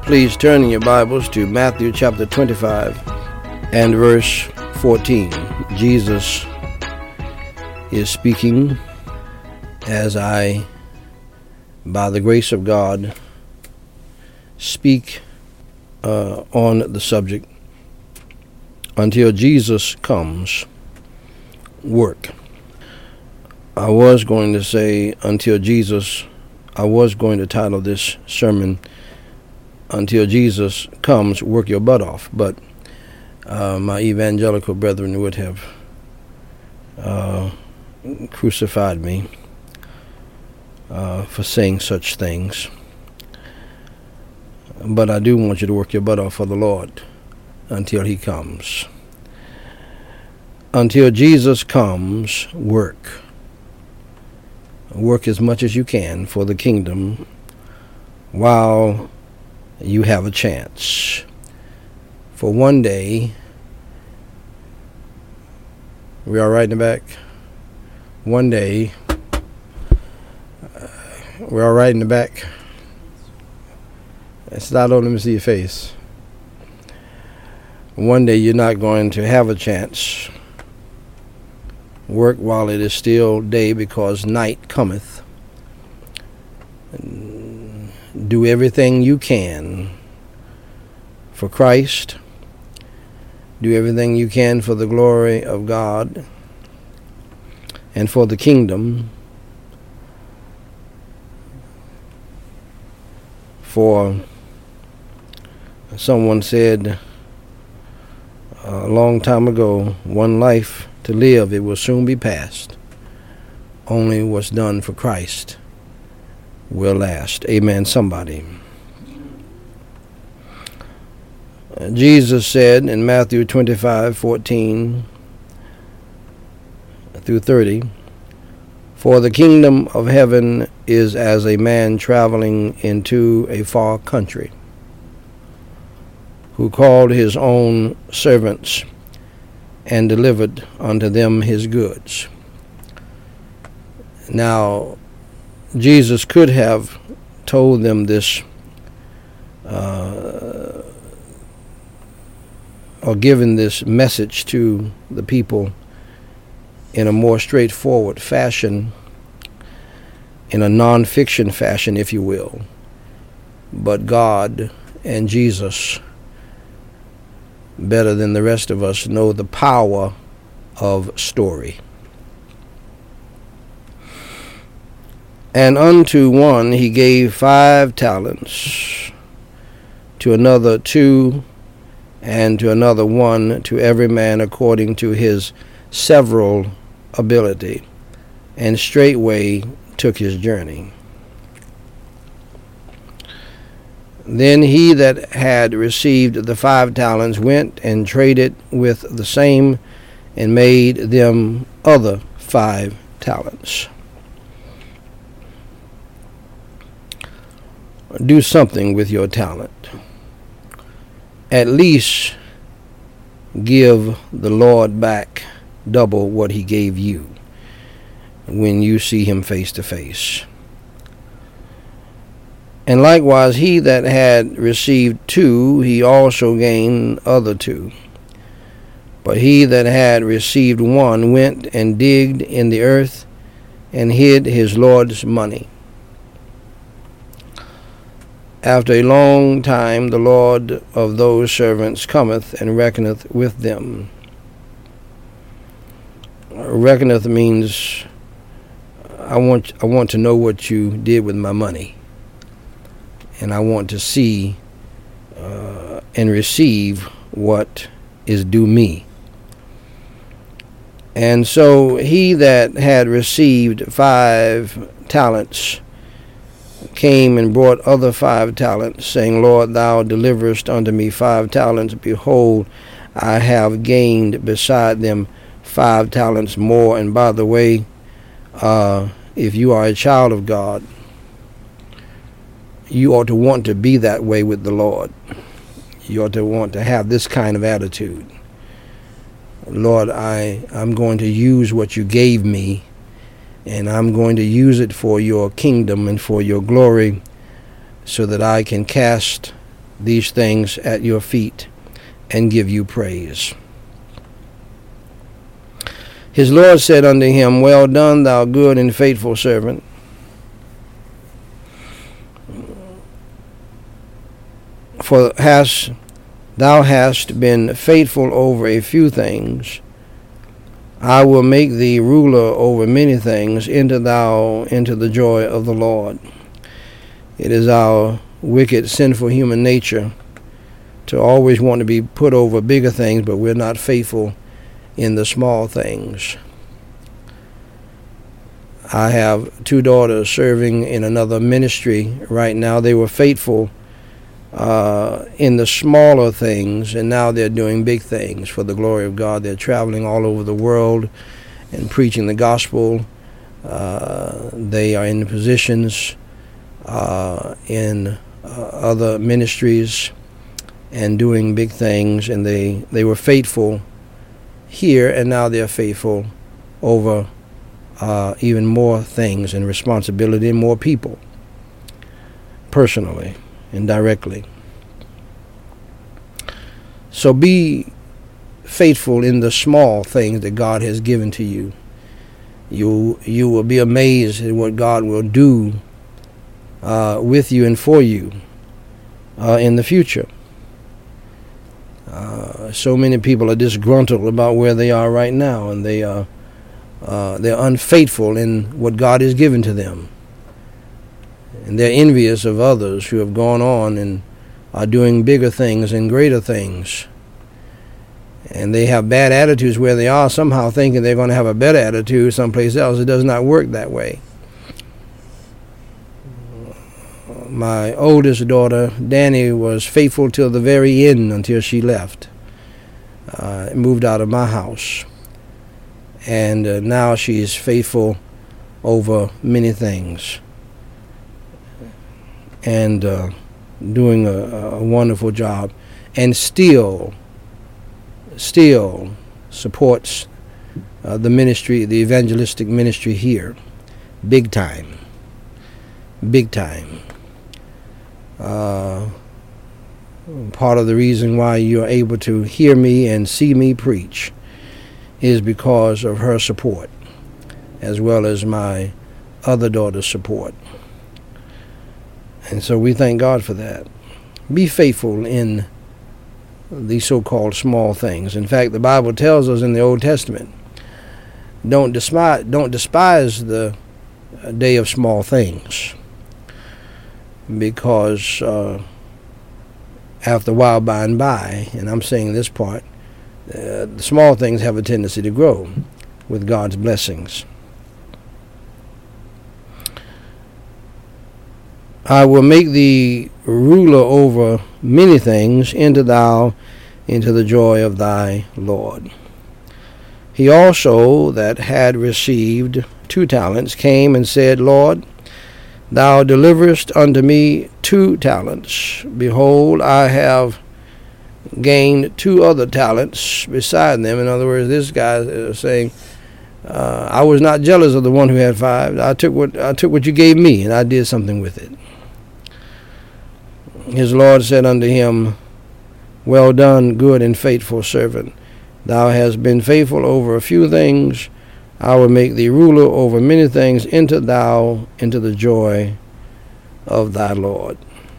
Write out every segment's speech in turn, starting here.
Please turn in your Bibles to Matthew chapter 25 and verse 14. Jesus is speaking as I, by the grace of God, speak on the subject, until Jesus comes, work. I was going to say I was going to title this sermon, Until Jesus Comes, Work Your Butt Off, but my evangelical brethren would have crucified me for saying such things. But I do want you to work your butt off for the Lord until He comes. Until Jesus comes, work. Work as much as you can for the kingdom while you have a chance. For one day, we are right in the back. One day, we are right in the back. It's not on, let me see your face. One day you're not going to have a chance. Work while it is still day, because night cometh. Do everything you can for Christ. Do everything you can for the glory of God and for the kingdom. For someone said a long time ago, one life to live, it will soon be past. Only what's done for Christ will last. Amen, somebody. Jesus said in Matthew 25:14 through 30, "For the kingdom of heaven is as a man traveling into a far country, who called his own servants and delivered unto them his goods." Now, Jesus could have told them this or given this message to the people in a more straightforward fashion, in a non-fiction fashion, if you will. But God and Jesus, better than the rest of us, know the power of story. "And unto one he gave 5 talents, to another 2, and to another 1, to every man according to his several ability. And straightway took his journey. Then he that had received the 5 talents went and traded with the same, and made them other 5 talents. Do something with your talent. At least give the Lord back double what He gave you when you see Him face to face. And likewise, he that had received 2, he also gained other 2. But he that had received 1 went and digged in the earth, and hid his Lord's money. After a long time the Lord of those servants cometh and reckoneth with them." Reckoneth means, I want to know what you did with my money, and I want to see and receive what is due me. And so he that had received 5 talents came and brought other 5 talents, saying, "Lord, thou deliverest unto me 5 talents. Behold, I have gained beside them 5 talents more." And by the way, if you are a child of God, you ought to want to be that way with the Lord. You ought to want to have this kind of attitude. Lord, I'm going to use what you gave me, and I'm going to use it for your kingdom and for your glory, so that I can cast these things at your feet and give you praise. His Lord said unto him, Well done, thou good and faithful servant. For thou hast been faithful over a few things, I will make thee ruler over many things. Enter thou into the joy of the Lord. It is our wicked, sinful human nature to always want to be put over bigger things, but we're not faithful in the small things. I have 2 daughters serving in another ministry right now. They were faithful in the smaller things, and now they're doing big things for the glory of God. They're traveling all over the world and preaching the gospel. They are in positions in other ministries and doing big things, and they were faithful here, and now they're faithful over even more things and responsibility and more people, personally and directly. So be faithful in the small things that God has given to you. You will be amazed at what God will do with you and for you in the future. So many people are disgruntled about where they are right now, and they're unfaithful in what God has given to them. And they're envious of others who have gone on and are doing bigger things and greater things. And they have bad attitudes where they are, somehow thinking they're going to have a better attitude someplace else. It does not work that way. My oldest daughter, Danny, was faithful till the very end until she left. Moved out of my house. And now she is faithful over many things. And doing a wonderful job. And still supports the ministry, the evangelistic ministry here. Big time. Big time. Part of the reason why you're able to hear me and see me preach is because of her support, as well as my other daughter's support. And so we thank God for that. Be faithful in these so-called small things. In fact, the Bible tells us in the Old Testament, don't despise the day of small things, because after a while, by and by, and I'm saying this part, the small things have a tendency to grow with God's blessings. I will make thee ruler over many things. Enter thou into the joy of thy Lord. He also that had received 2 talents came and said, Lord, thou deliverest unto me 2 talents. Behold, I have gained 2 other talents beside them. In other words, this guy is saying, I was not jealous of the one who had 5. I took what you gave me, and I did something with it. His Lord said unto him, Well done, good and faithful servant. Thou hast been faithful over a few things. I will make thee ruler over many things. Enter thou into the joy of thy Lord.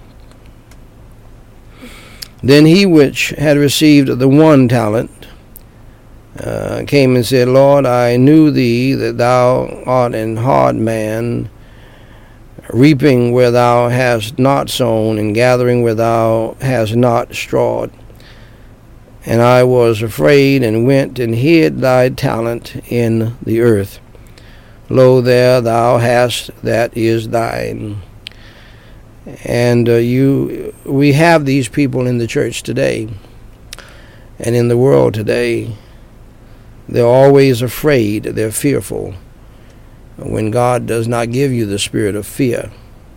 Then he which had received the 1 talent came and said, Lord, I knew thee that thou art an hard man, reaping where thou hast not sown, and gathering where thou hast not strawed. And I was afraid, and went and hid thy talent in the earth. Lo, there thou hast that is thine. And we have these people in the church today, and in the world today. They're always afraid. They're fearful. When God does not give you the spirit of fear,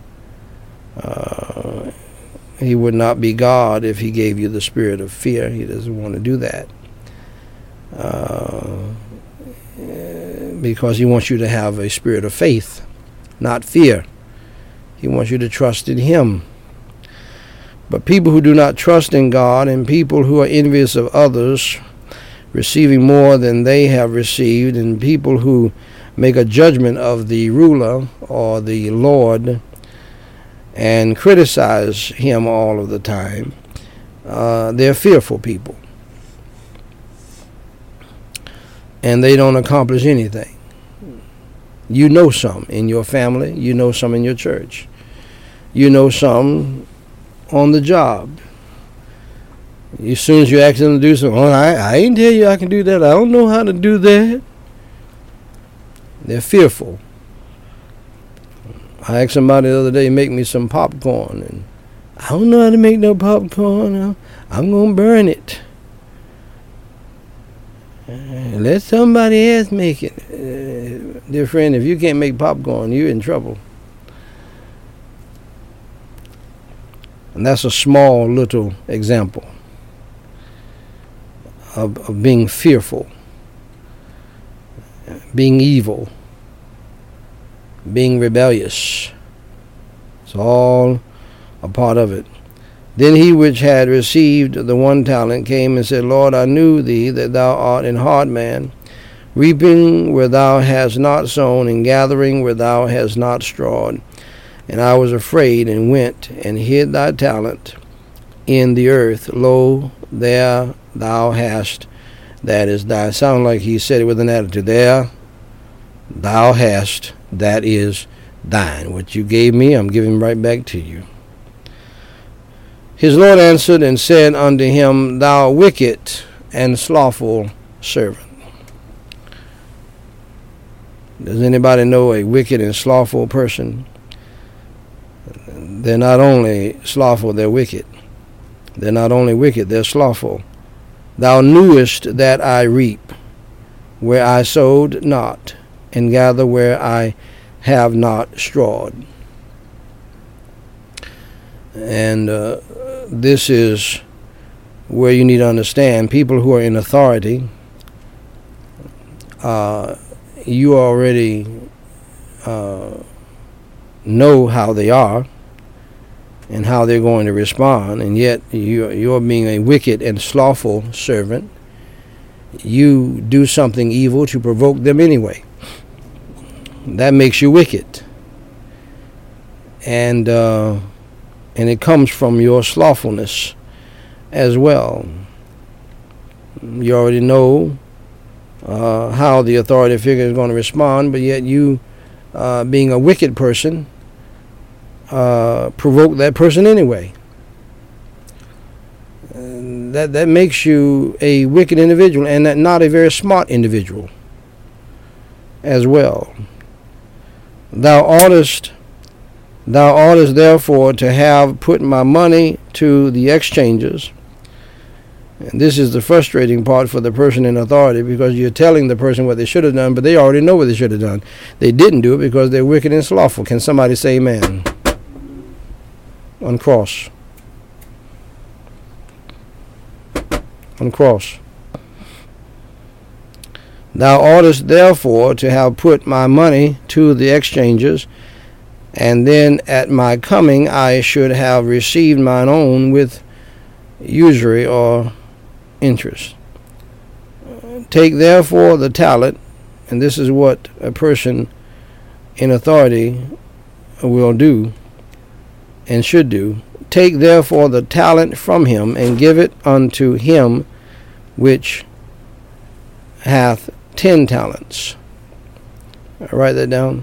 He would not be God if He gave you the spirit of fear. He doesn't want to do that, because He wants you to have a spirit of faith, not fear. He wants you to trust in Him. But people who do not trust in God, and people who are envious of others, receiving more than they have received, and people who make a judgment of the ruler or the Lord and criticize him all of the time, they're fearful people. And they don't accomplish anything. You know some in your family. You know some in your church. You know some on the job. As soon as you ask them to do something, oh, I ain't tell you I can do that. I don't know how to do that. They're fearful. I asked somebody the other day, make me some popcorn, and I don't know how to make no popcorn. I'm going to burn it. Let somebody else make it. Dear friend, if you can't make popcorn, you're in trouble. And that's a small little example of being fearful, being evil, being rebellious. It's all a part of it. Then he which had received the 1 talent came and said, Lord, I knew thee that thou art an hard man, reaping where thou hast not sown, and gathering where thou hast not strawed. And I was afraid, and went and hid thy talent in the earth. Lo, there thou hast, that is thine. Sound like he said it with an attitude. There thou hast, that is thine. What you gave me, I'm giving right back to you. His Lord answered and said unto him, Thou wicked and slothful servant. Does anybody know a wicked and slothful person? They're not only slothful, they're wicked. They're not only wicked, they're slothful. Thou knewest that I reap where I sowed not, and gather where I have not strawed. And this is where you need to understand, people who are in authority, you already know how they are and how they're going to respond, and yet you're being a wicked and slothful servant. You do something evil to provoke them anyway. That makes you wicked. And it comes from your slothfulness as well. You already know how the authority figure is going to respond, but yet you, being a wicked person, provoke that person anyway. That makes you a wicked individual, and not a very smart individual as well. Thou oughtest therefore to have put my money to the exchangers. And this is the frustrating part for the person in authority, because you're telling the person what they should have done, but they already know what they should have done. They didn't do it because they're wicked and slothful. Can somebody say amen? Uncross. Uncross. Thou oughtest therefore to have put my money to the exchangers, and then at my coming I should have received mine own with usury or interest. Take therefore the talent, and this is what a person in authority will do and should do. Take therefore the talent from him, and give it unto him which hath 10 talents. Write that down.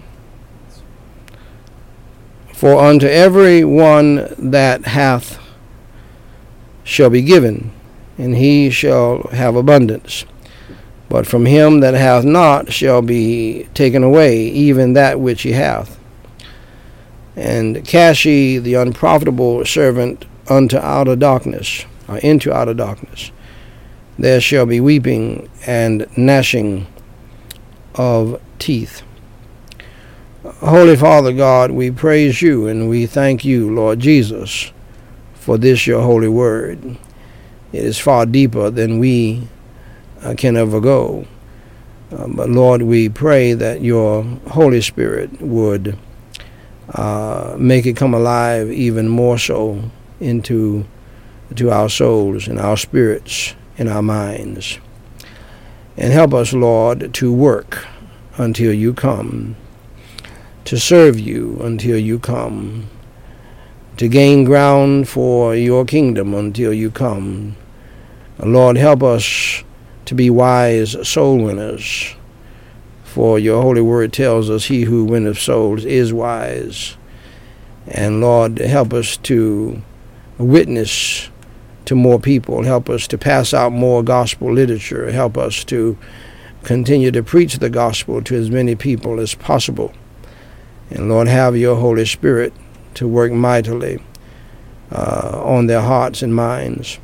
For unto every one that hath shall be given, and he shall have abundance. But from him that hath not shall be taken away even that which he hath. And cast ye the unprofitable servant unto outer darkness, or into outer darkness. There shall be weeping and gnashing of teeth. Holy Father God, we praise you and we thank you, Lord Jesus, for this your holy word. It is far deeper than we can ever go. But Lord, we pray that your Holy Spirit would make it come alive even more so into our souls and our spirits and our minds. And help us, Lord, to work until you come, to serve you until you come, to gain ground for your kingdom until you come. Lord, help us to be wise soul winners, for your holy word tells us he who winneth souls is wise. And Lord, help us to witness to more people. Help us to pass out more gospel literature. Help us to continue to preach the gospel to as many people as possible. And Lord, have your Holy Spirit to work mightily on their hearts and minds,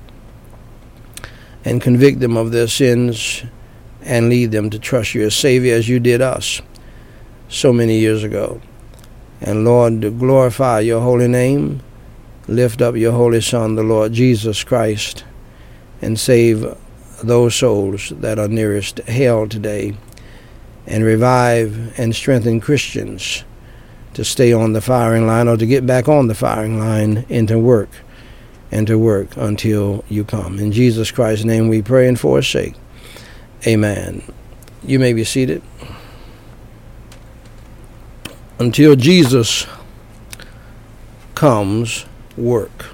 and convict them of their sins and lead them to trust you as Savior, as you did us so many years ago. And Lord, to glorify your holy name, lift up your holy Son, the Lord Jesus Christ, and save those souls that are nearest hell today, and revive and strengthen Christians to stay on the firing line, or to get back on the firing line and to work until you come. In Jesus Christ's name we pray, and for his sake, amen. You may be seated. Until Jesus comes, work.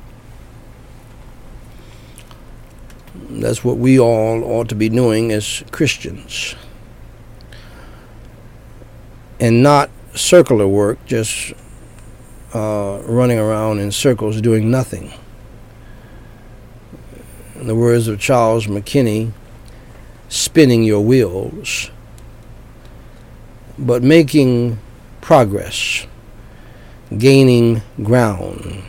That's what we all ought to be doing as Christians, and not circular work, just running around in circles doing nothing. In the words of Charles McKinney, spinning your wheels, but making progress, gaining ground,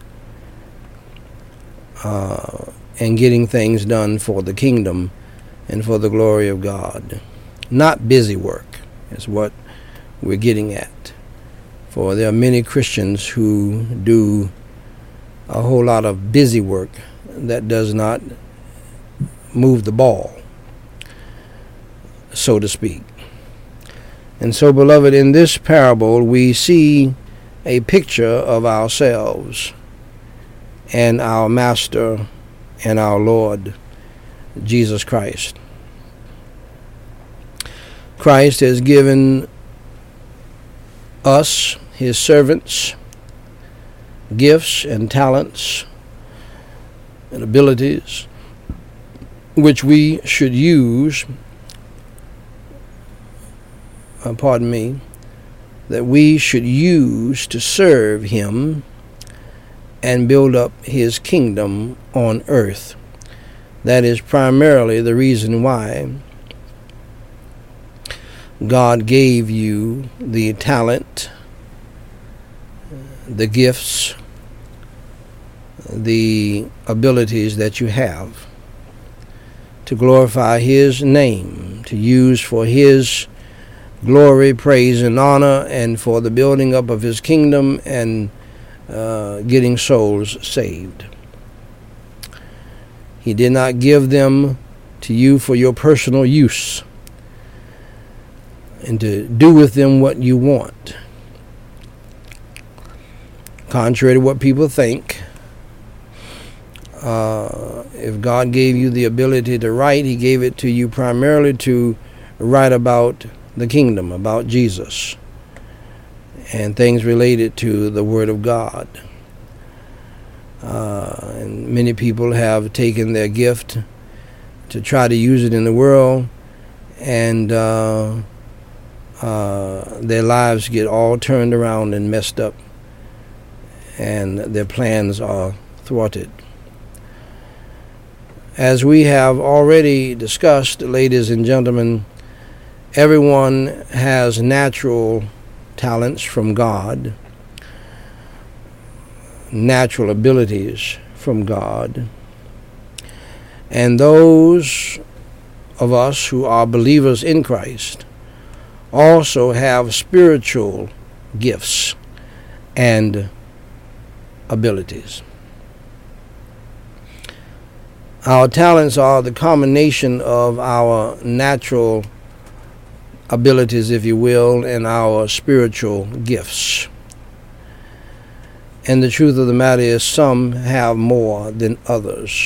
and getting things done for the kingdom and for the glory of God. Not busy work is what we're getting at. For there are many Christians who do a whole lot of busy work that does not move the ball, so to speak. And so, beloved, in this parable we see a picture of ourselves and our Master and our Lord, Jesus Christ. Christ has given us, his servants, gifts and talents and abilities which we should use, that we should use to serve him and build up his kingdom on earth. That is primarily the reason why God gave you the talent, the gifts, the abilities that you have, to glorify his name, to use for his glory, praise, and honor, and for the building up of his kingdom and getting souls saved. He did not give them to you for your personal use and to do with them what you want. Contrary to what people think, if God gave you the ability to write, he gave it to you primarily to write about the kingdom, about Jesus, and things related to the Word of God. And many people have taken their gift to try to use it in the world, and their lives get all turned around and messed up, and their plans are thwarted. As we have already discussed, ladies and gentlemen, everyone has natural talents from God, natural abilities from God. And those of us who are believers in Christ also have spiritual gifts and abilities. Our talents are the combination of our natural abilities, if you will, and our spiritual gifts. And the truth of the matter is some have more than others.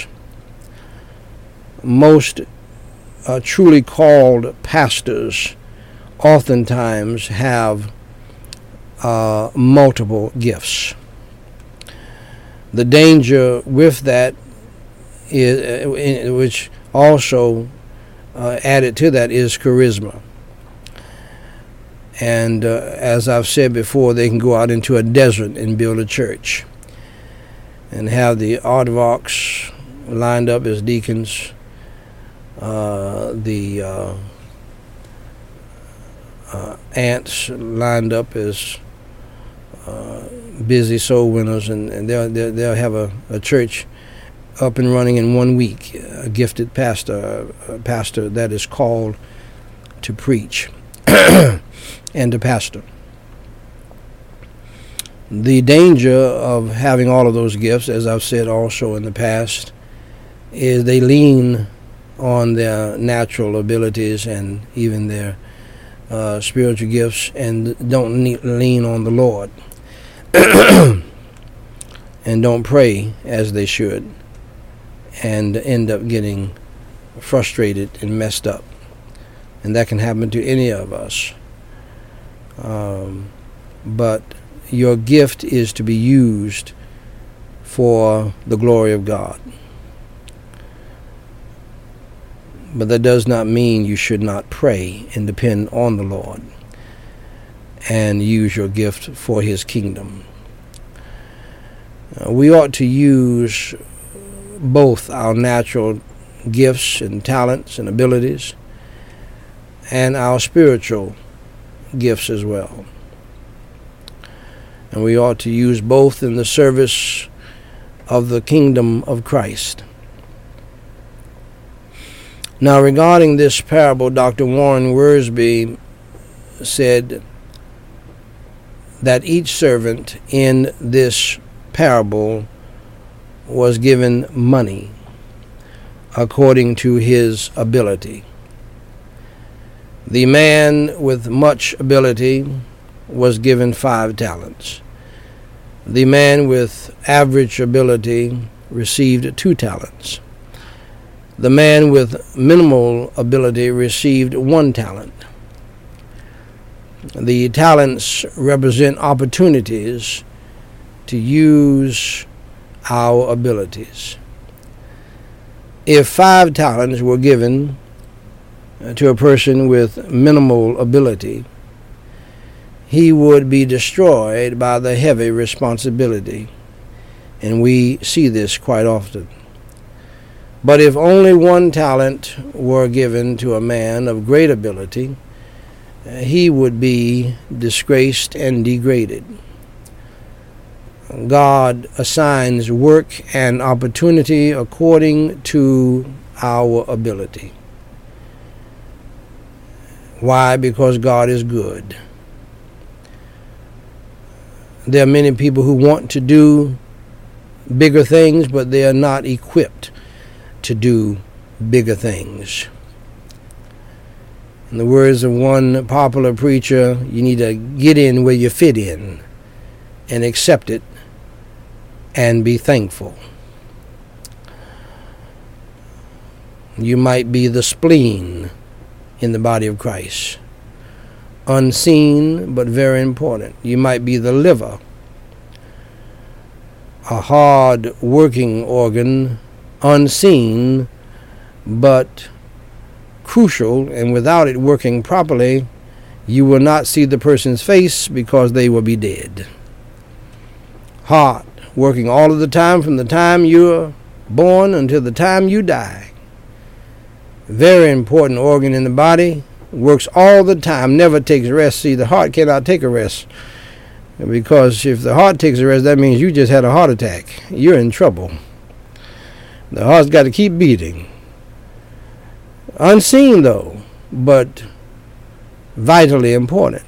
Most truly called pastors oftentimes have multiple gifts. The danger with that is, which also added to that, is charisma. And as I've said before, they can go out into a desert and build a church and have the aardvarks lined up as deacons, the ants lined up as busy soul winners, and they'll have a church up and running in 1 week. A gifted pastor, a pastor that is called to preach and to pastor. The danger of having all of those gifts, as I've said also in the past, is they lean on their natural abilities and even their spiritual gifts, and don't lean on the Lord and don't pray as they should, and end up getting frustrated and messed up. And that can happen to any of us. But your gift is to be used for the glory of God. But that does not mean you should not pray and depend on the Lord and use your gift for His kingdom. We ought to use both our natural gifts and talents and abilities and our spiritual gifts as well. And we ought to use both in the service of the kingdom of Christ. Now, regarding this parable, Dr. Warren Wiersbe said that each servant in this parable was given money according to his ability. The man with much ability was given 5 talents. The man with average ability received 2 talents. The man with minimal ability received 1 talent. The talents represent opportunities to use our abilities. If 5 talents were given to a person with minimal ability, he would be destroyed by the heavy responsibility. And we see this quite often. But if only 1 talent were given to a man of great ability, he would be disgraced and degraded. God assigns work and opportunity according to our ability. Why? Because God is good. There are many people who want to do bigger things, but they are not equipped to do bigger things. In the words of one popular preacher, you need to get in where you fit in and accept it and be thankful. You might be the spleen in the body of Christ. Unseen, but very important. You might be the liver, a hard working organ, unseen, but crucial, and without it working properly, you will not see the person's face because they will be dead. Heart, working all of the time from the time you're born until the time you die. Very important organ in the body, works all the time, never takes rest. See, the heart cannot take a rest, because if the heart takes a rest, that means you just had a heart attack. You're in trouble. The heart's got to keep beating. Unseen, though, but vitally important.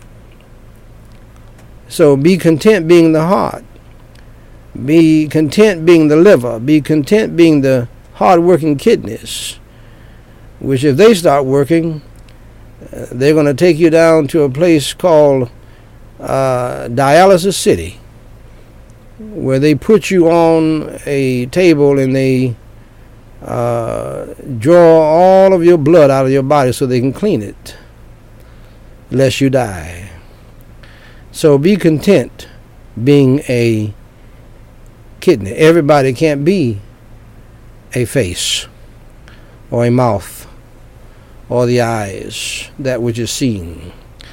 So be content being the heart. Be content being the liver. Be content being the hard-working kidneys, which if they start working, they're going to take you down to a place called Dialysis City, where they put you on a table and they draw all of your blood out of your body so they can clean it, lest you die. So be content being a kidney. Everybody can't be a face or a mouth or the eyes, that which is seen.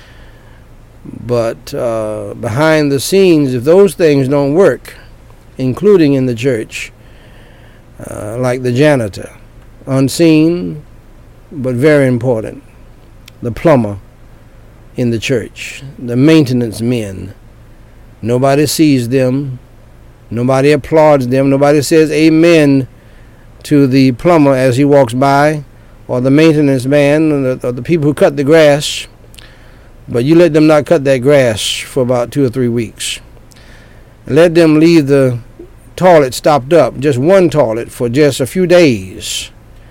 But behind the scenes, if those things don't work, including in the church, like the janitor, unseen but very important, the plumber in the church, the maintenance men, nobody sees them, nobody applauds them, nobody says amen to the plumber as he walks by, or the maintenance man, or the people who cut the grass. But you let them not cut that grass for about 2 or 3 weeks. Let them leave the toilet stopped up, just one toilet, for just a few days.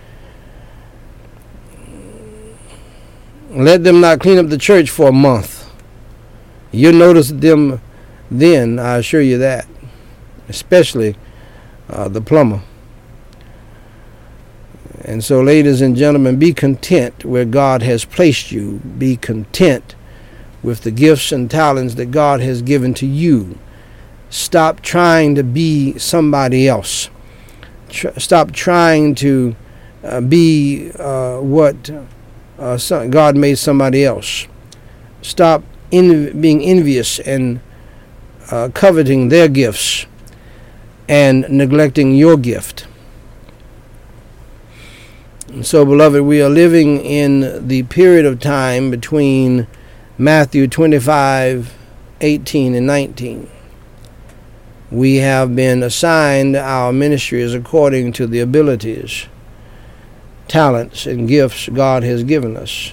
Let them not clean up the church for a month. You'll notice them then, I assure you that, especially the plumber. And so, ladies and gentlemen, be content where God has placed you. Be content with the gifts and talents that God has given to you. Stop trying to be somebody else. Stop trying to be what God made somebody else. Stop being envious and coveting their gifts and neglecting your gift. And so, beloved, we are living in the period of time between Matthew 25:18 and 19. We have been assigned our ministries according to the abilities, talents, and gifts God has given us.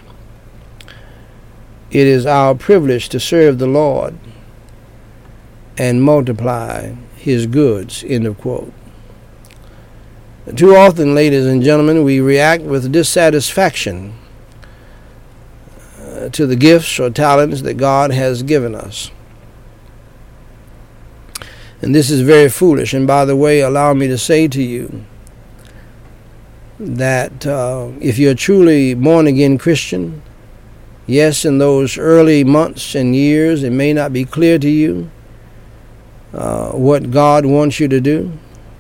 It is our privilege to serve the Lord and multiply his goods, end of quote. Too often, ladies and gentlemen, we react with dissatisfaction to the gifts or talents that God has given us. And this is very foolish. And by the way, allow me to say to you that if you're truly born-again Christian, yes, in those early months and years, it may not be clear to you what God wants you to do.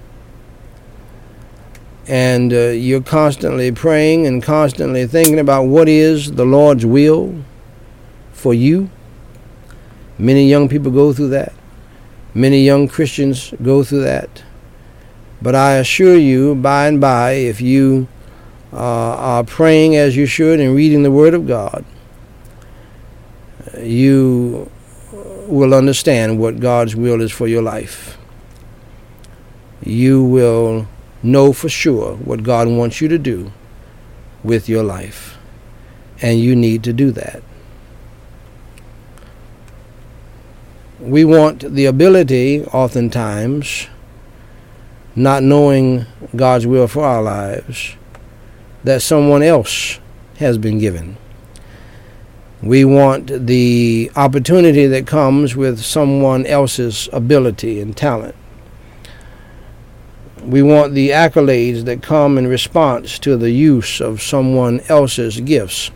And you're constantly praying and constantly thinking about what is the Lord's will for you. Many young people go through that. Many young Christians go through that. But I assure you, by and by, if you are praying as you should and reading the Word of God, you will understand what God's will is for your life. You will know for sure what God wants you to do with your life. And you need to do that. We want the ability, oftentimes, not knowing God's will for our lives, that someone else has been given. We want the opportunity that comes with someone else's ability and talent. We want the accolades that come in response to the use of someone else's gifts.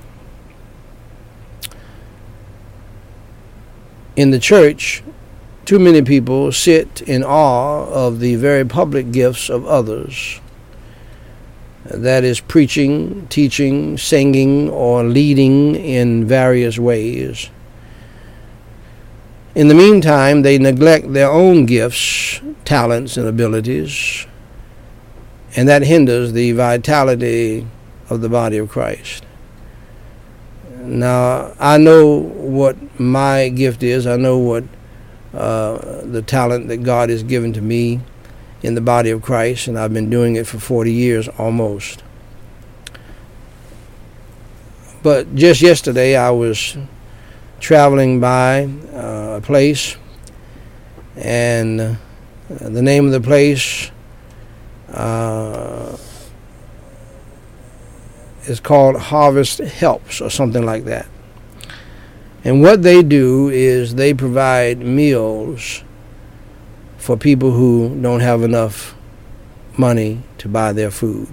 In the church, too many people sit in awe of the very public gifts of others. That is preaching, teaching, singing, or leading in various ways. In the meantime, they neglect their own gifts, talents, and abilities, and that hinders the vitality of the body of Christ. Now, I know what my gift is. I know what the talent that God has given to me in the body of Christ, and I've been doing it for 40 years almost. But just yesterday, I was traveling by a place, and the name of the place is called Harvest Helps or something like that. And what they do is they provide meals for people who don't have enough money to buy their food.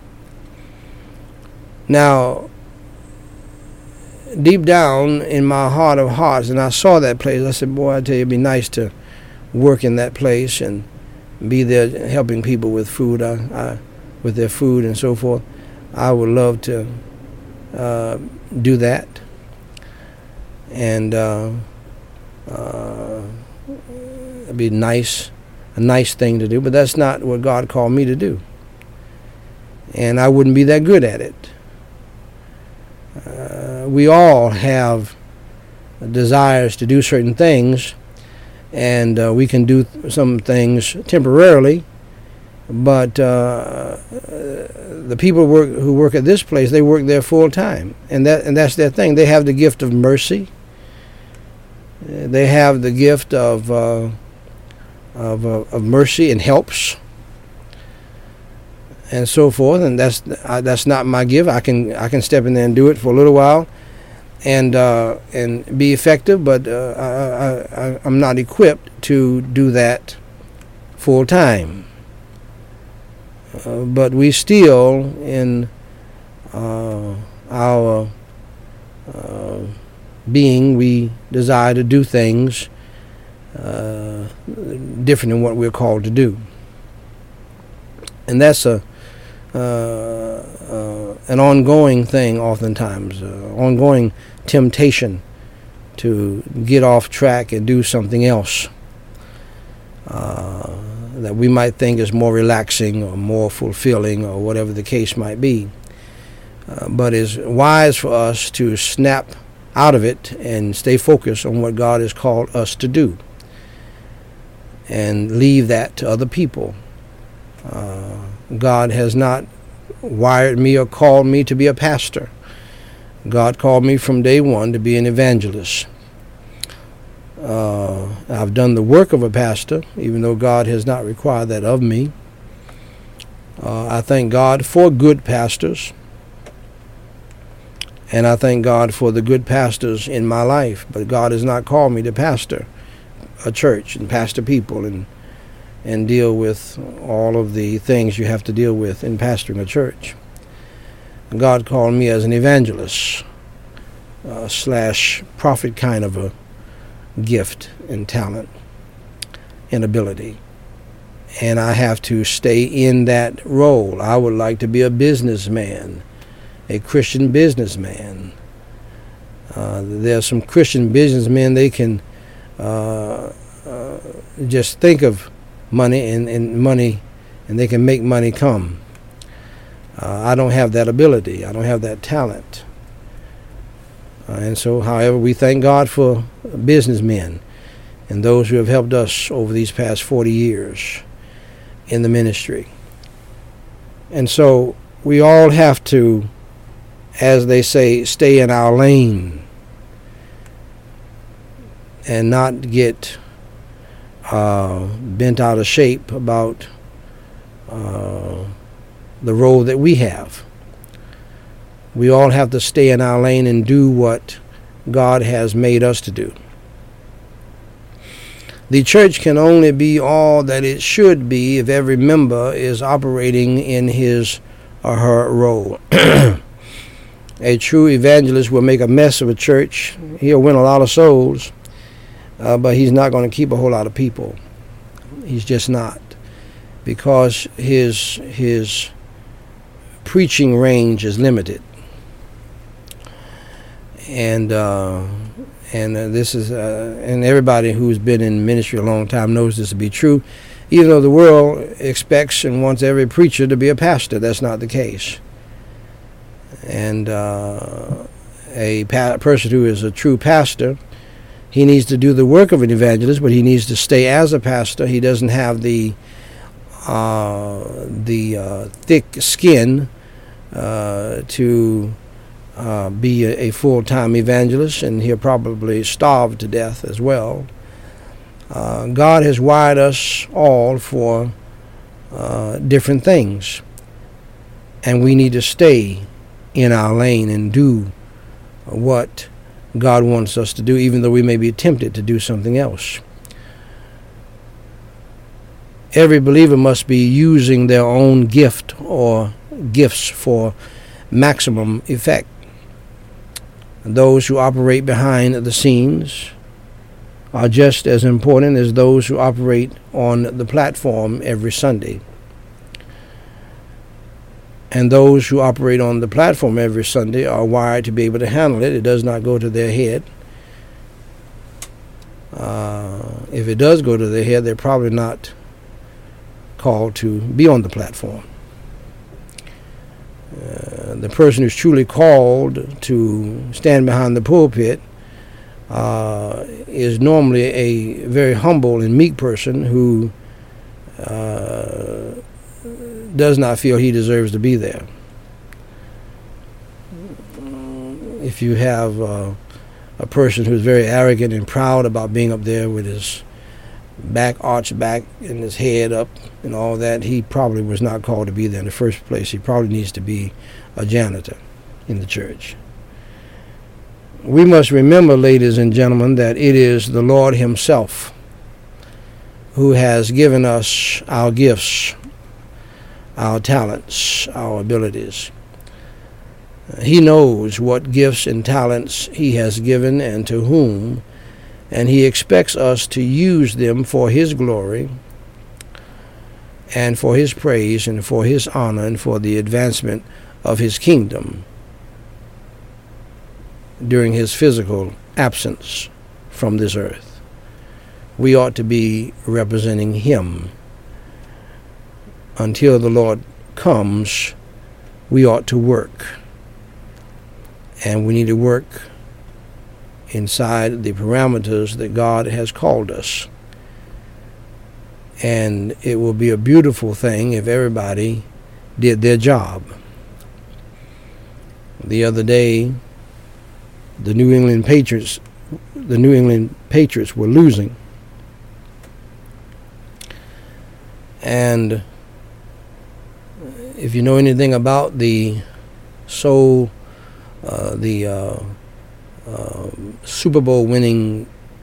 Now, deep down in my heart of hearts, and I saw that place, I said, boy, I tell you, it'd be nice to work in that place and be there helping people with food, with their food and so forth. I would love to do that. And it'd be a nice thing to do, but that's not what God called me to do. And I wouldn't be that good at it. We all have desires to do certain things, and we can do some things temporarily, but the people who work at this place, they work there full time, and that's their thing. They have the gift of mercy. They have the gift of mercy and helps and so forth, and that's not my gift. I can step in there and do it for a little while, and be effective, but I'm not equipped to do that full time. But we still, in our being, we desire to do things different than what we're called to do, and that's an ongoing thing. Oftentimes, ongoing temptation to get off track and do something else that we might think is more relaxing or more fulfilling or whatever the case might be. But it's wise for us to snap out of it and stay focused on what God has called us to do and leave that to other people. God has not wired me or called me to be a pastor. God called me from day one to be an evangelist. I've done the work of a pastor, even though God has not required that of me. I thank God for good pastors, and I thank God for the good pastors in my life, but God has not called me to pastor a church and pastor people and deal with all of the things you have to deal with in pastoring a church. God called me as an evangelist / prophet kind of a gift and talent and ability, and I have to stay in that role. I would like to be a businessman, a Christian businessman. There are some Christian businessmen, they can just think of money and money, and they can make money come. I don't have that ability. I don't have that talent. And so, however, we thank God for businessmen and those who have helped us over these past 40 years in the ministry. And so we all have to, as they say, stay in our lane and not get bent out of shape about the role that we have. We all have to stay in our lane and do what God has made us to do. The church can only be all that it should be if every member is operating in his or her role. A true evangelist will make a mess of a church. He'll win a lot of souls, but he's not going to keep a whole lot of people. He's just not, because his preaching range is limited. And this is and everybody who's been in ministry a long time knows this to be true. Even though the world expects and wants every preacher to be a pastor, that's not the case. And a person who is a true pastor, he needs to do the work of an evangelist, but he needs to stay as a pastor. He doesn't have the thick skin to be a full-time evangelist, and he'll probably starve to death as well. God has wired us all for different things, and we need to stay in our lane and do what God wants us to do, even though we may be tempted to do something else. Every believer must be using their own gift or gifts for maximum effect. Those who operate behind the scenes are just as important as those who operate on the platform every Sunday. And those who operate on the platform every Sunday are wired to be able to handle it. It does not go to their head. If it does go to their head, they're probably not called to be on the platform. The person who's truly called to stand behind the pulpit is normally a very humble and meek person who does not feel he deserves to be there. If you have a person who's very arrogant and proud about being up there with his back arched back and his head up and all that, he probably was not called to be there in the first place. He probably needs to be a janitor in the church. We must remember, ladies and gentlemen, that it is the Lord himself who has given us our gifts, our talents, our abilities. He knows what gifts and talents he has given and to whom, and he expects us to use them for his glory and for his praise and for his honor and for the advancement of his kingdom during his physical absence from this earth. We ought to be representing him. Until the Lord comes, we ought to work. And we need to work inside the parameters that God has called us. And it will be a beautiful thing if everybody did their job. The other day, the New England Patriots were losing. And if you know anything about the Super Bowl winning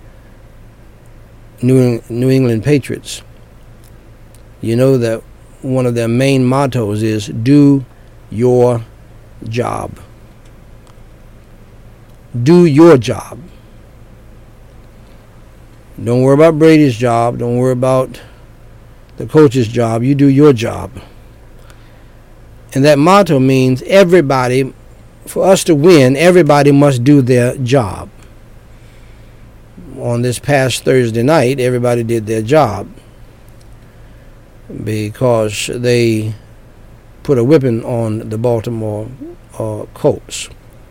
New England Patriots, you know that one of their main mottos is do your job. Do your job. Don't worry about Brady's job. Don't worry about the coach's job. You do your job. And that motto means everybody, for us to win, everybody must do their job. On this past Thursday night, everybody did their job because they put a whipping on the Baltimore Colts.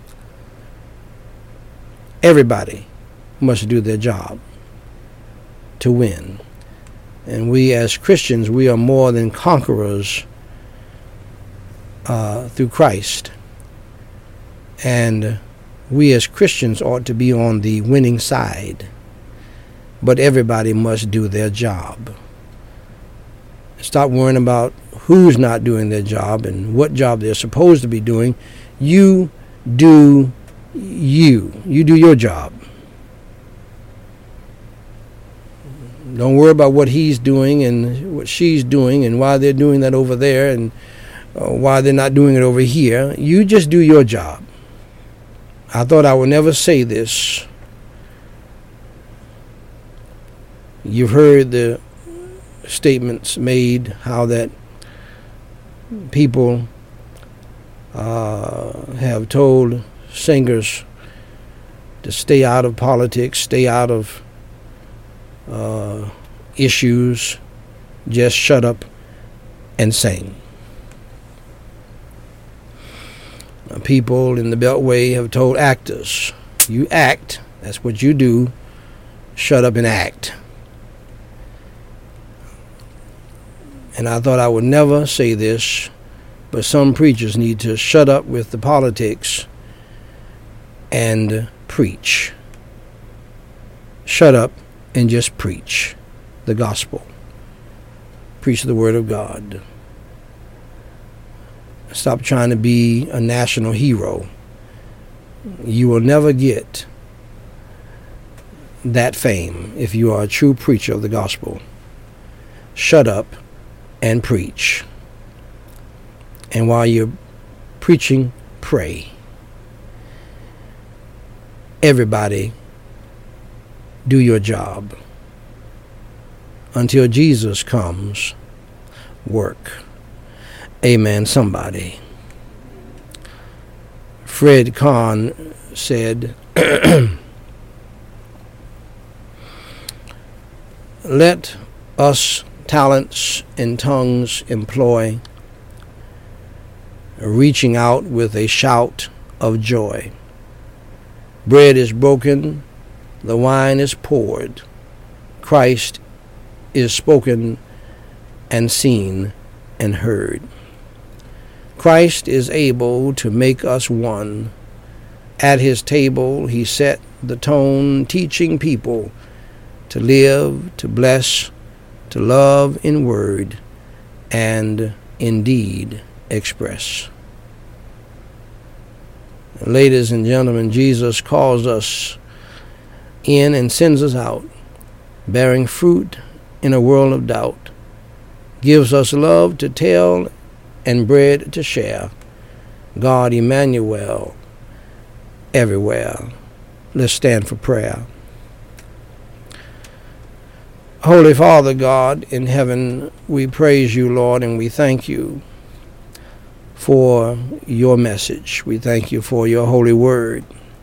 Everybody must do their job to win. And we as Christians, we are more than conquerors through Christ. And we as Christians ought to be on the winning side. But everybody must do their job. Stop worrying about who's not doing their job and what job they're supposed to be doing. You do you. You do your job. Don't worry about what he's doing and what she's doing and why they're doing that over there and why they're not doing it over here. You just do your job. I thought I would never say this. You've heard the statements made how that people have told singers to stay out of politics, stay out of issues, just shut up and sing. People in the Beltway have told actors, you act, that's what you do, shut up and act. And I thought I would never say this, but some preachers need to shut up with the politics and preach. Shut up and just preach the gospel. Preach the word of God. Stop trying to be a national hero. You will never get that fame if you are a true preacher of the gospel. shut up and preach. And while you're preaching, pray. Everybody, do your job. Until Jesus comes, work. Amen, somebody. Fred Kahn said, let us talents and tongues employ, reaching out with a shout of joy. Bread is broken, the wine is poured, Christ is spoken and seen and heard. Christ is able to make us one. At his table he set the tone, teaching people to live, to bless, to love in word and in deed express. Ladies and gentlemen, Jesus calls us in and sends us out, bearing fruit in a world of doubt, gives us love to tell and bread to share. God Emmanuel everywhere. Let's stand for prayer. Holy Father God in heaven, we praise you, Lord, and we thank you for your message. We thank you for your holy word.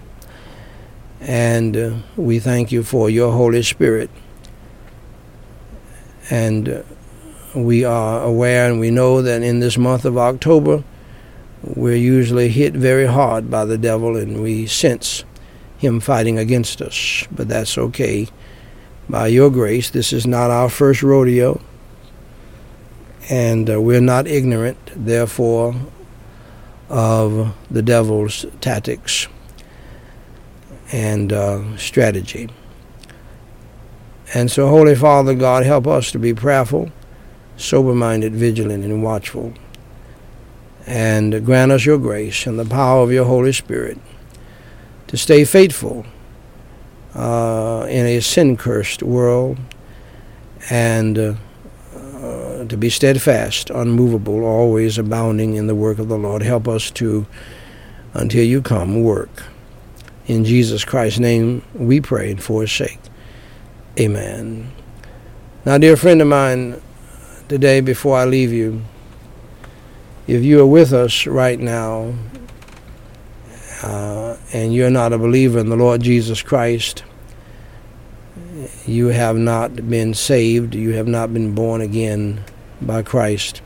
And we thank you for your Holy Spirit. And we are aware and we know that in this month of October, we're usually hit very hard by the devil, and we sense him fighting against us. But that's okay. By your grace, this is not our first rodeo, and we're not ignorant, therefore, of the devil's tactics and strategy. And so, Holy Father God, help us to be prayerful, sober-minded, vigilant, and watchful. And grant us your grace and the power of your Holy Spirit to stay faithful in a sin-cursed world, and to be steadfast, unmovable, always abounding in the work of the Lord. Help us to, until you come, work. In Jesus Christ's name we pray, and for his sake. Amen. Now, dear friend of mine, today, before I leave you, if you are with us right now and you're not a believer in the Lord Jesus Christ, you have not been saved, you have not been born again by Christ,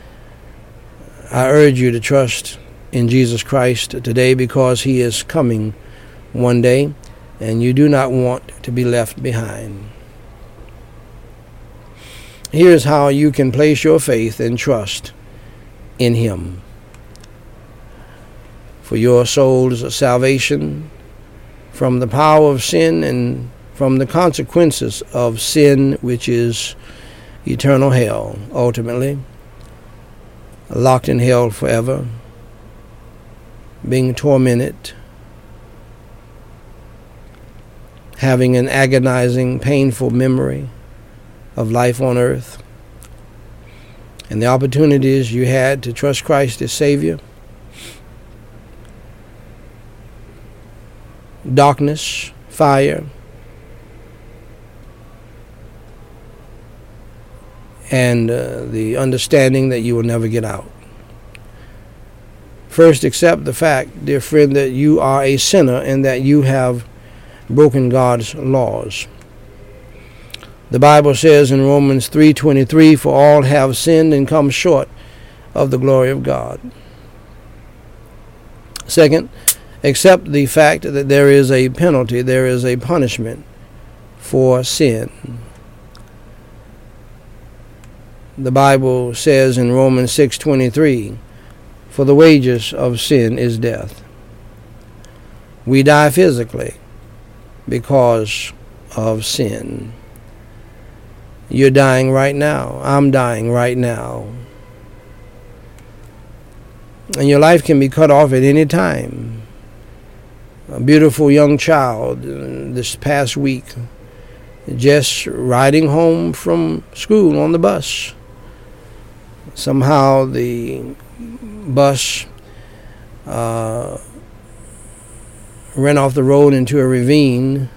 I urge you to trust in Jesus Christ today, because he is coming one day and you do not want to be left behind. Here's how you can place your faith and trust in him for your soul's salvation from the power of sin and from the consequences of sin, which is eternal hell, ultimately locked in hell forever, being tormented, having an agonizing, painful memory of life on earth, and the opportunities you had to trust Christ as Savior. Darkness, fire, and the understanding that you will never get out. First, accept the fact, dear friend, that you are a sinner and that you have broken God's laws. The Bible says in Romans 3:23, for all have sinned and come short of the glory of God. Second, accept the fact that there is a penalty, there is a punishment for sin. The Bible says in Romans 6:23, for the wages of sin is death. We die physically because of sin. You're dying right now. I'm dying right now. And your life can be cut off at any time. A beautiful young child this past week just riding home from school on the bus. Somehow the bus ran off the road into a ravine,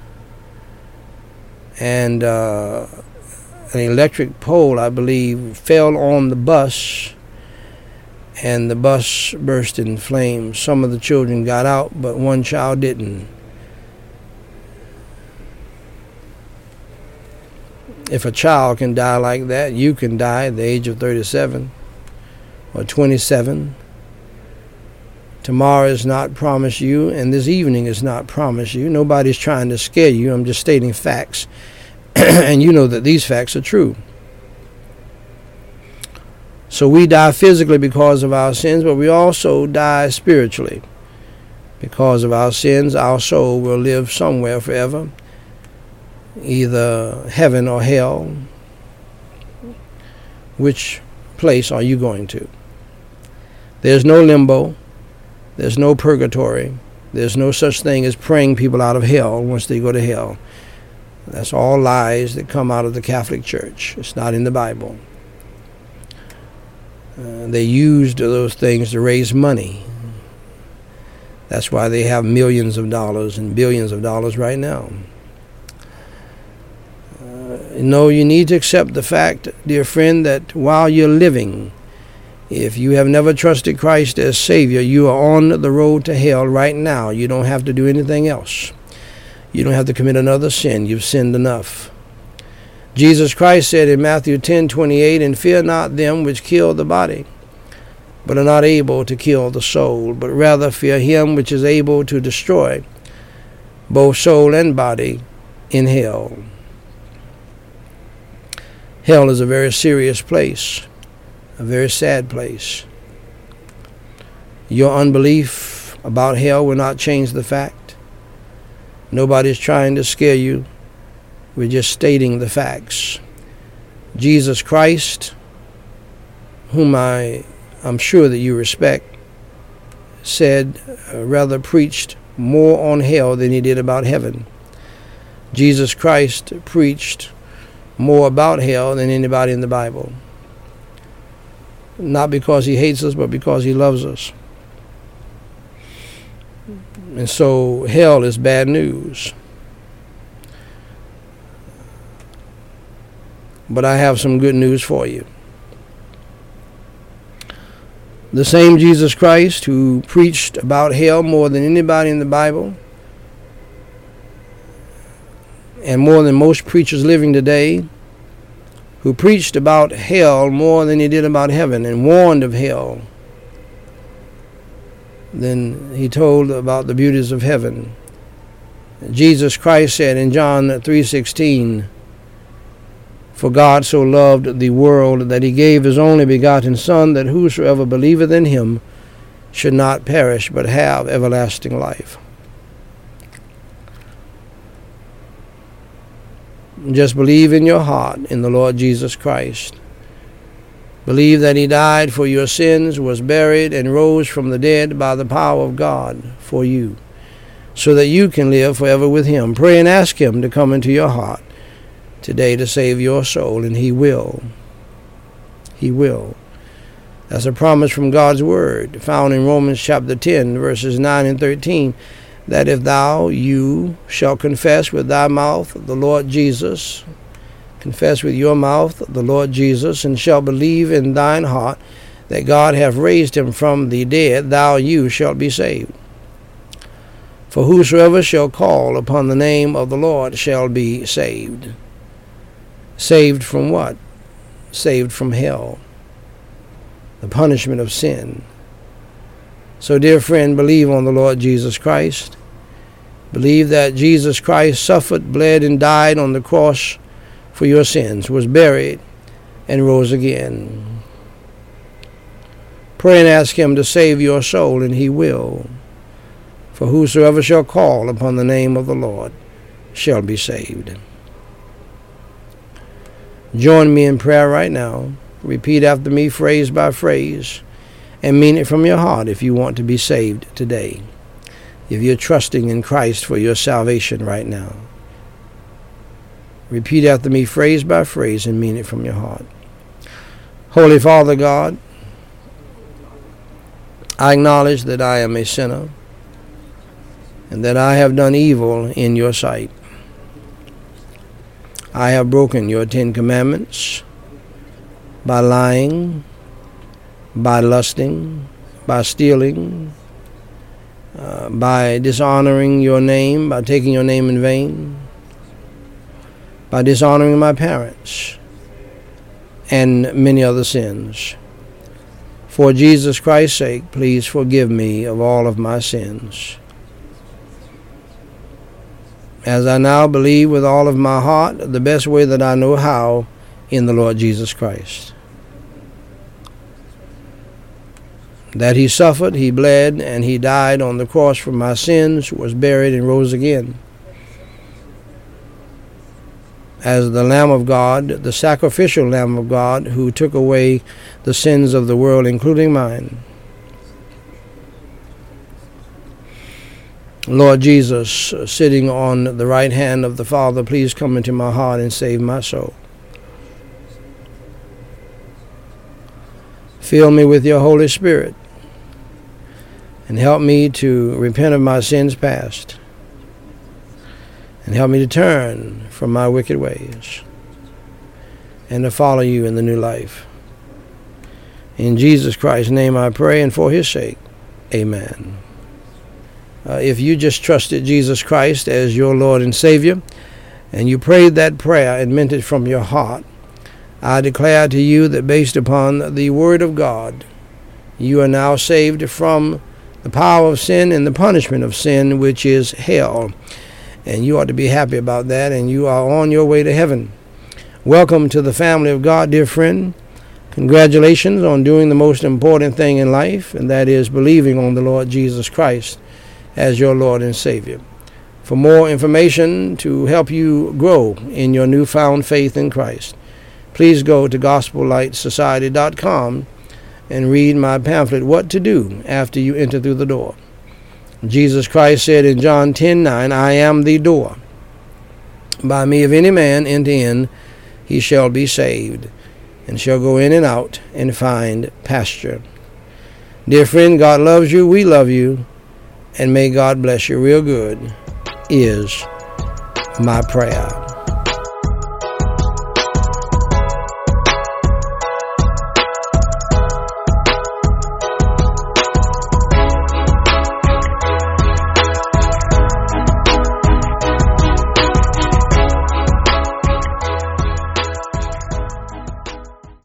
and an electric pole, I believe, fell on the bus, and the bus burst in flames. Some of the children got out, but one child didn't. If a child can die like that, you can die at the age of 37 or 27. Tomorrow is not promised you, and this evening is not promised you. Nobody's trying to scare you. I'm just stating facts. And you know that these facts are true. So we die physically because of our sins, but we also die spiritually. Because of our sins, our soul will live somewhere forever, either heaven or hell. Which place are you going to? There's no limbo. There's no purgatory. There's no such thing as praying people out of hell once they go to hell. That's all lies that come out of the Catholic Church. It's not in the Bible. They used those things to raise money. That's why they have millions of dollars and billions of dollars right now. No, you need to accept the fact, dear friend, that while you're living, if you have never trusted Christ as Savior, you are on the road to hell right now. You don't have to do anything else. You don't have to commit another sin. You've sinned enough. Jesus Christ said in Matthew 10:28, "And fear not them which kill the body, but are not able to kill the soul, but rather fear him which is able to destroy both soul and body in hell." Hell is a very serious place, a very sad place. Your unbelief about hell will not change the fact. Nobody's trying to scare you. We're just stating the facts. Jesus Christ, whom I'm sure that you respect, said, rather preached more on hell than he did about heaven. Jesus Christ preached more about hell than anybody in the Bible. Not because he hates us, but because he loves us. And so hell is bad news. But I have some good news for you. The same Jesus Christ who preached about hell more than anybody in the Bible, and more than most preachers living today, who preached about hell more than he did about heaven and warned of hell, then he told about the beauties of heaven. Jesus Christ said in John 3:16, "For God so loved the world that he gave his only begotten Son, that whosoever believeth in him should not perish, but have everlasting life." Just believe in your heart in the Lord Jesus Christ. Believe that he died for your sins, was buried, and rose from the dead by the power of God for you, so that you can live forever with him. Pray and ask him to come into your heart today to save your soul, and he will. He will. That's a promise from God's word, found in Romans chapter 10, verses 9 and 13, that if you shall confess with thy mouth the Lord Jesus, confess with your mouth the Lord Jesus, and shall believe in thine heart that God hath raised him from the dead, you shalt be saved. For whosoever shall call upon the name of the Lord shall be saved. Saved from what? Saved from hell, the punishment of sin. So, dear friend, believe on the Lord Jesus Christ. Believe that Jesus Christ suffered, bled, and died on the cross for your sins, was buried, and rose again. Pray and ask him to save your soul, and he will. For whosoever shall call upon the name of the Lord shall be saved. Join me in prayer right now. Repeat after me phrase by phrase, and mean it from your heart if you want to be saved today, if you're trusting in Christ for your salvation right now. Repeat after me phrase by phrase and mean it from your heart. Holy Father God, I acknowledge that I am a sinner and that I have done evil in your sight. I have broken your 10 commandments by lying, by lusting, by stealing, by dishonoring your name, by taking your name in vain, by dishonoring my parents, and many other sins. For Jesus Christ's sake, please forgive me of all of my sins. As I now believe with all of my heart, the best way that I know how, in the Lord Jesus Christ, that he suffered, he bled, and he died on the cross for my sins, was buried, and rose again as the Lamb of God, the sacrificial Lamb of God, who took away the sins of the world, including mine. Lord Jesus, sitting on the right hand of the Father, please come into my heart and save my soul. Fill me with your Holy Spirit and help me to repent of my sins past, and help me to turn from my wicked ways and to follow you in the new life. In Jesus Christ's name I pray, and for his sake, amen. If you just trusted Jesus Christ as your Lord and Savior, and you prayed that prayer and meant it from your heart, I declare to you that based upon the Word of God, you are now saved from the power of sin and the punishment of sin, which is hell. And you ought to be happy about that, and you are on your way to heaven. Welcome to the family of God, dear friend. Congratulations on doing the most important thing in life, and that is believing on the Lord Jesus Christ as your Lord and Savior. For more information to help you grow in your newfound faith in Christ, please go to GospelLightSociety.com and read my pamphlet, What to Do After You Enter Through the Door. Jesus Christ said in John 10:9, I am the door. By me, if any man enter in, he shall be saved, and shall go in and out and find pasture. Dear friend, God loves you, we love you, and may God bless you real good, is my prayer.